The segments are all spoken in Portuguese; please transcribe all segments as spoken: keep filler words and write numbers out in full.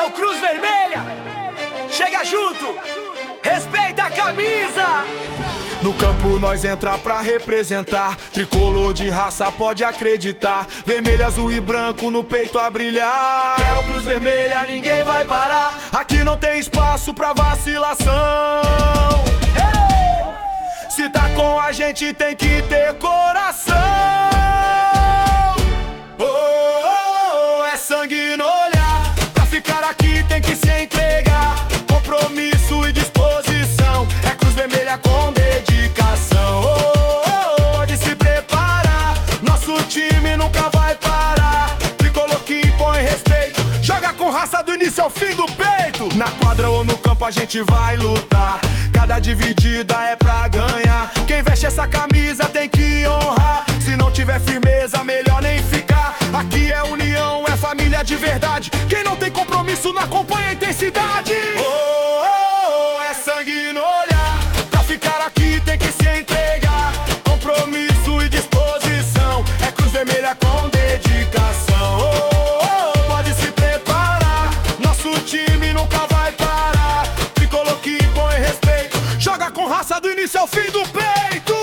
o Cruz Vermelha. Chega junto, respeita a camisa. No campo nós entra pra representar. Tricolor de raça, pode acreditar. Vermelho, azul e branco no peito a brilhar. É o Cruz Vermelha, ninguém vai parar. Aqui não tem espaço pra vacilação. Hey! Se tá com a gente tem que ter coração. Oh, oh, oh, é sangue no olhar. Pra ficar aqui tem que se entregar. Compromisso e disposição. É Cruz Vermelha com dedicação. Oh, oh, oh, pode se preparar. Nosso time nunca vai parar. Tricolor que impõe respeito. Joga com raça do início ao fim do peito. Na quadra ou no campo a gente vai lutar. Cada dividida é pra ganhar. Quem veste essa camisa tem que honrar. Se não tiver firmeza, melhor nem ficar. Aqui é união, é família de verdade. Quem não tem compromisso não acompanha a intensidade. Oh, oh, oh, é sangue no olhar. Pra ficar aqui tem que se entregar. Compromisso e disposição. É Cruz Vermelha com dedicação. Oh, oh, oh, pode se preparar. Nosso time nunca vai parar. Tricolor que põe respeito. Joga com raça do início ao fim do peito.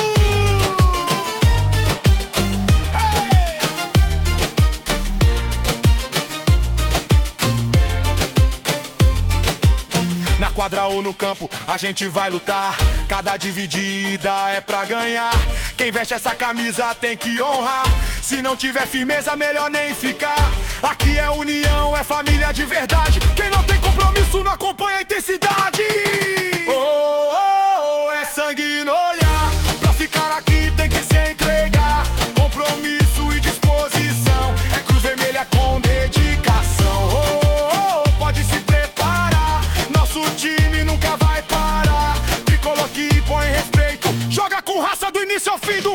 Na quadra ou no campo a gente vai lutar. Cada dividida é pra ganhar. Quem veste essa camisa tem que honrar. Se não tiver firmeza, melhor nem ficar. Aqui é união, é família de verdade. Quem não tem compromisso não acompanha a intensidade. Oh, oh, oh, é sangue no olhar. Pra ficar aqui tem que se entregar. Compromisso e disposição. É Cruz Vermelha com dedicação. Oh, oh, oh, pode se preparar. Nosso time nunca vai parar. Tricolor que põe respeito. Joga com raça do início ao fim do